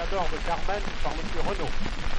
d'or de Carmen par M. Renaud.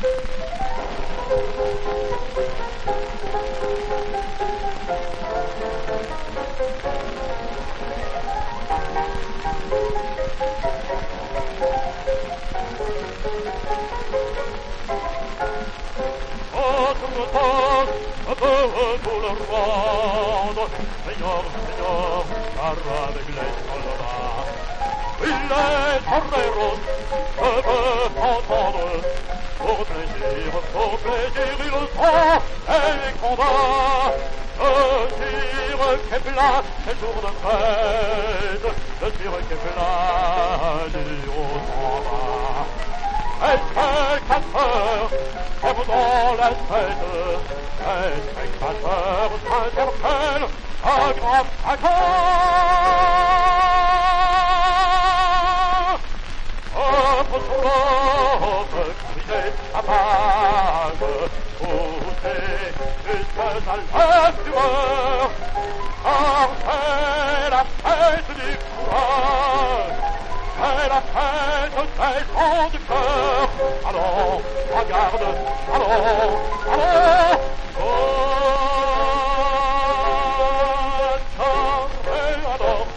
Pour le rendre, Seigneur, Seigneur, car avec les soldats, il est torero, je veux entendre, pour plaisir, il sent et les combats. Je tire qu'est plat, c'est jour de fête, je tire qu'est plat, du haut en bas. Et spectateurs, comme dans la fête, les spectateurs s'interpellent à grand fracas. Offre sur l'offre, criez à page, poussez jusqu'à la fureur, car c'est la fête du courage. C'est la fête des gens du cœur. Allons, regarde, allons, allons. Oh, adore,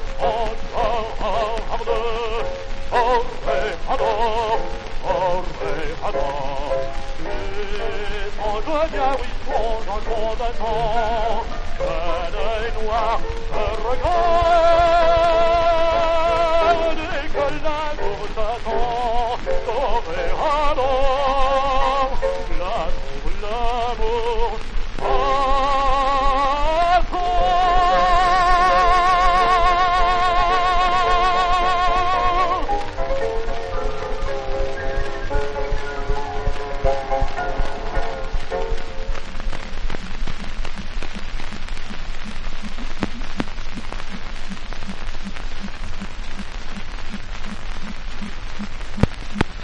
noir, je regarde.